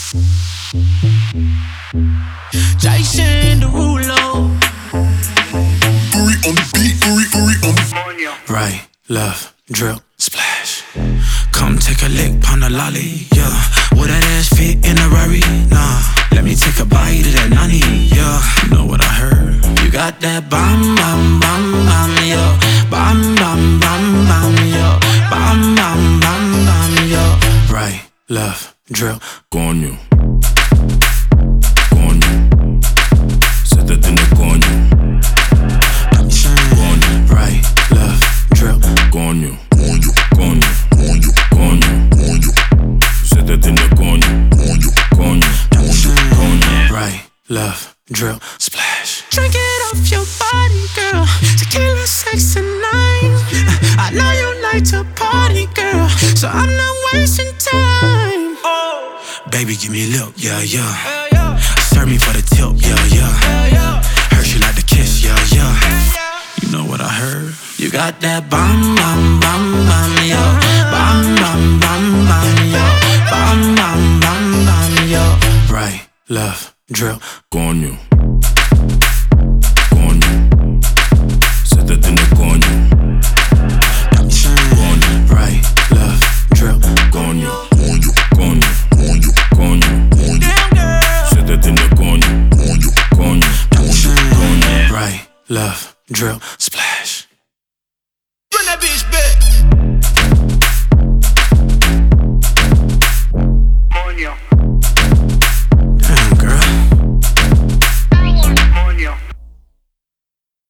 Jason Derulo. Uri on the beat, Uri on the right, left, drip, splash. Come take a lick, pon the lolly, yeah. Will that ass fit in a Rari? Nah, let me take a bite of that nani, yeah. You know what I heard? You got that bam, bam, bam, bam, yeah. Bam, bam, bam, bam, yeah. Bam, bam, bam, bam, yeah. Right, left, drip, Coño, coño, se te tiene coño. I'm saying, right, left, drip, Coño, coño, coño, coño, coño, coño, se te tiene coño. coño, Coño, I'm saying, coño. right, left, drip, splash. Drink it off your body, girl. Tequila, sex, tonight. I know you like to party, girl, so I'm not wasting time. Baby, give me a lip, yeah, yeah. Serve me for the tip, yeah, yeah. Heard you like to kiss, yeah, yeah. You know what I heard? You got that bam, bam, bam, bam, yeah. Bam, bam, bam, bam, yeah. Bam, bam, bam, bam, yeah. Right, left, drip, Coño,